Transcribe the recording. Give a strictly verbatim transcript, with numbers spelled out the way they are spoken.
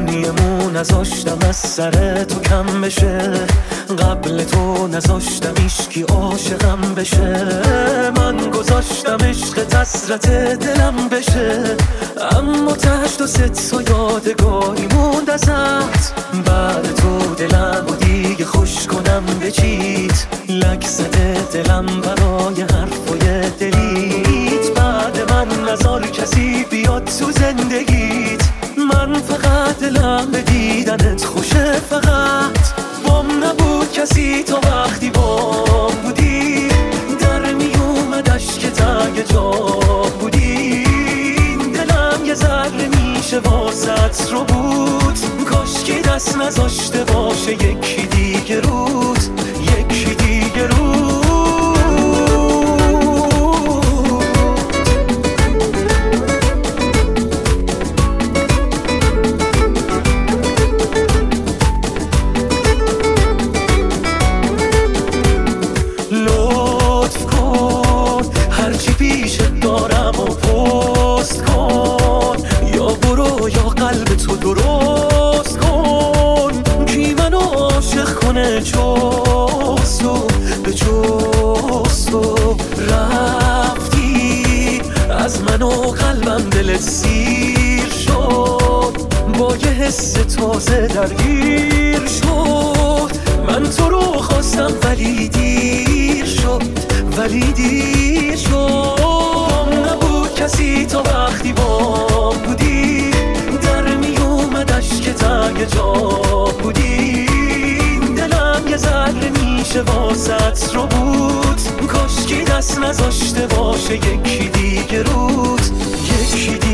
یه مو نذاشتم از سر تو کم بشه، قبل تو نذاشتم ایشکی عاشقم بشه. من گذاشتم عشق حسرت دلم بشه، اما تهش تو ست و یادگاری موند ازت. بعد تو دلم و دیگه خوش کنم به چیت، لک زده دلم برای حرفای دلیت. بعد من نذار کسی بیاد تو زندگیت، من فقط دلم به دیدنت خوشه. فقط بام نبود کسی تا وقتی بام بودی، در می اومد اشک تگ جا بودی. دلم یه ذره میشه واسط رو بود، کاشکی دست نذاشته باشه یکی دیگه رود، یکی دیگه رود. لطف کن هرچی پیشت دارم و پست کن، یا برو یا قلب تو درست کن. کی منو عاشق کنه جستو به جستو، رفتی از من و قلبم دلت سیر شد، با یه حس تازه درگیر شد. من تو رو خواستم ولی دیر شد، ولی دیر شد. نبود کسی تا وقتی بام بودی، در می اومد اشک تگ جا بودی. دلم یه ذره میشه واسط رو بود، کاشکی دست نذاشته باشه یکی دیگه رود، یکی دیگه